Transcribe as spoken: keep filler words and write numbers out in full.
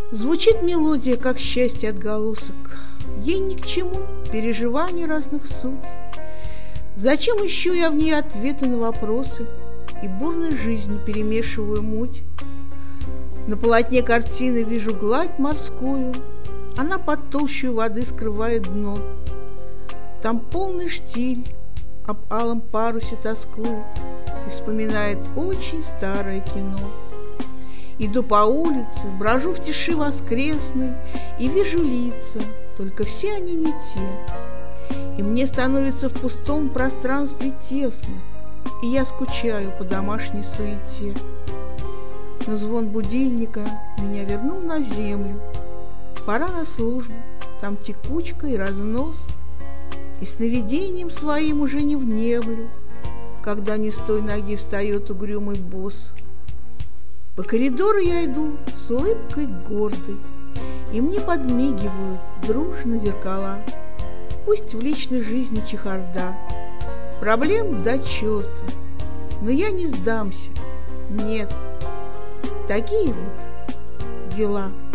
Звучит мелодия, как счастье отголосок. Ей ни к чему переживаний разных суть. Зачем ищу я в ней ответы на вопросы и бурной жизни перемешиваю муть? На полотне картины вижу гладь морскую, она под толщей воды скрывает дно. Там полный штиль об алом парусе тоскует и вспоминает очень старое кино. Иду по улице, брожу в тиши воскресной и вижу лица, только все они не те. И мне становится в пустом пространстве тесно, и я скучаю по домашней суете. Но звон будильника меня вернул на землю. Пора на службу, там текучка и разнос, и сновидением своим уже не внемлю, когда не с той ноги встает угрюмый босс. По коридору я иду с улыбкой гордой, и мне подмигивают дружно зеркала. Пусть в личной жизни чехарда, проблем до черта, но я не сдамся, нет, такие вот дела.